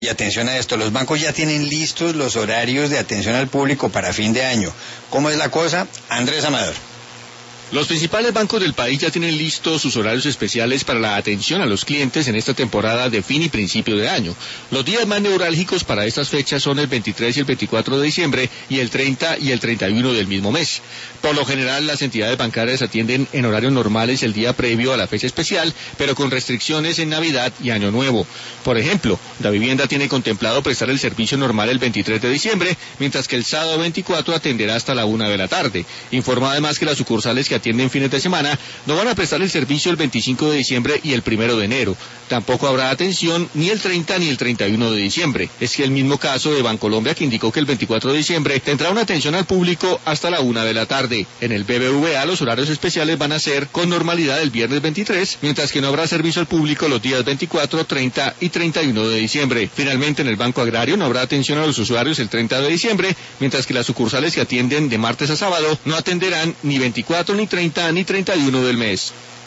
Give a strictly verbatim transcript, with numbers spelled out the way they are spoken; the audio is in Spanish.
atención a esto, los bancos ya tienen listos los horarios de atención al público para fin de año. ¿Cómo es la cosa? Andrés Amador. Los principales bancos del país ya tienen listos sus horarios especiales para la atención a los clientes en esta temporada de fin y principio de año. Los días más neurálgicos para estas fechas son el veintitrés y el veinticuatro de diciembre y el treinta y el treinta y uno del mismo mes. Por lo general, las entidades bancarias atienden en horarios normales el día previo a la fecha especial, pero con restricciones en Navidad y Año Nuevo. Por ejemplo, la vivienda tiene contemplado prestar el servicio normal el veintitrés de diciembre, mientras que el sábado veinticuatro atenderá hasta la una de la tarde. Informa además que las sucursales que atienden fines de semana no van a prestar el servicio el veinticinco de diciembre y el primero de enero. Tampoco habrá atención ni el treinta ni el treinta y uno de diciembre. Es que el mismo caso de Bancolombia, que indicó que el veinticuatro de diciembre tendrá una atención al público hasta la una de la tarde. En el B B V A los horarios especiales van a ser con normalidad el viernes veintitrés, mientras que no habrá servicio al público los días veinticuatro, treinta y treinta y uno de diciembre. Finalmente, en el Banco Agrario no habrá atención a los usuarios el treinta de diciembre, mientras que las sucursales que atienden de martes a sábado no atenderán ni veinticuatro, ni treinta, ni treinta y uno del mes.